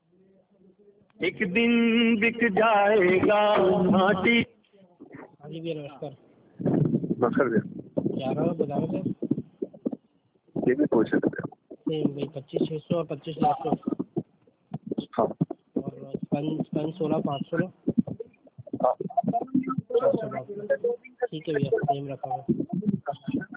एक दिन बिक जाएगा घाटी। हाँ जी भैया नमस्कार। नमस्कार भैया। क्या रहा बता रहे थे? ये भी पूछ सकते हैं। नहीं भाई 25,600 और 25,900 हाँ और स्पन 16,516। हाँ। 400। ठीक है भैया सेम रखा हुआ।